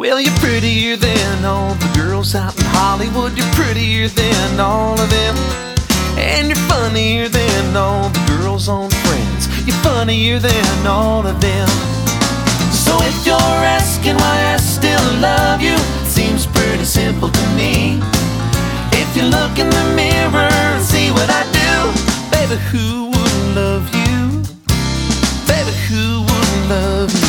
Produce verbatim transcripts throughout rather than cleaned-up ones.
Well, you're prettier than all the girls out in Hollywood. You're prettier than all of them. And you're funnier than all the girls on Friends. You're funnier than all of them. So if you're asking why I still love you, it seems pretty simple to me. If you look in the mirror and see what I do, baby, who wouldn't love you? Baby, who wouldn't love you?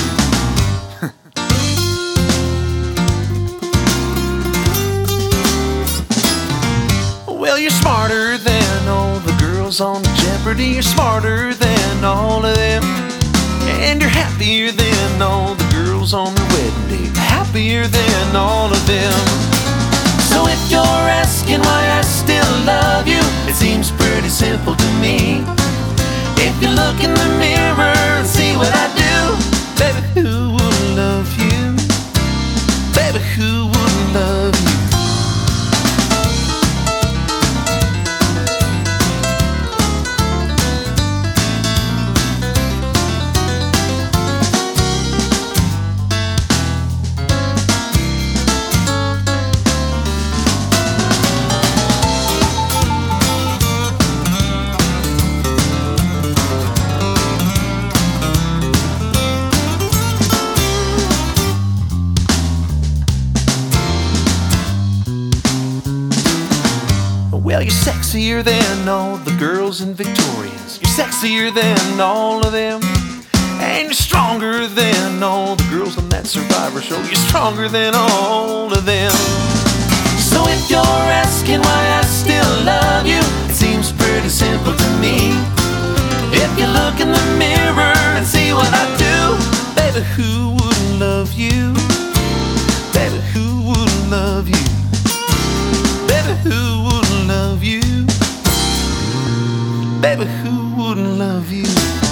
Well, you're smarter than all the girls on Jeopardy. You're smarter than all of them. And you're happier than all the girls on their wedding day. Happier than all of them. So if you're asking why I still love you, it seems pretty simple to me. If you look in the mirror and see what I do, baby, who wouldn't love you? Baby, who wouldn't love you? Well, you're sexier than all the girls in Victoria's. You're sexier than all of them. And you're stronger than all the girls on that Survivor show. You're stronger than all of them. So if you're asking why I still love you, it seems pretty simple to me. If you look in the mirror and see what I do, baby, who wouldn't love you? Baby, who wouldn't love you? Baby, who wouldn't love you? Baby, who wouldn't love you?